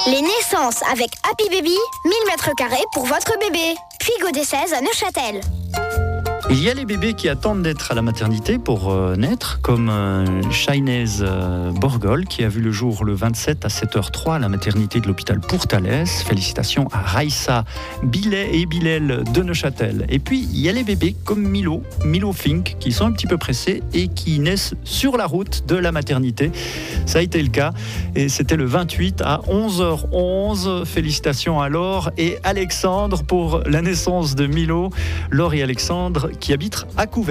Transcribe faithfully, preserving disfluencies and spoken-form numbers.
Les naissances avec Happy Baby, mille mètres carrés pour votre bébé. Puis Godet seize à Neuchâtel. Il y a les bébés qui attendent d'être à la maternité pour euh, naître, comme euh, Shainez euh, Borgol, qui a vu le jour le vingt-sept à sept heures zéro trois à la maternité de l'hôpital Pour-Thalès. Félicitations à Raissa Billet et Bilel de Neuchâtel. Et puis, il y a les bébés comme Milo, Milo Fink, qui sont un petit peu pressés et qui naissent sur la route de la maternité. Ça a été le cas et c'était le vingt-huit à onze heures onze. Félicitations à Laure et Alexandre pour la naissance de Milo. Laure et Alexandre qui habitent à Couvet.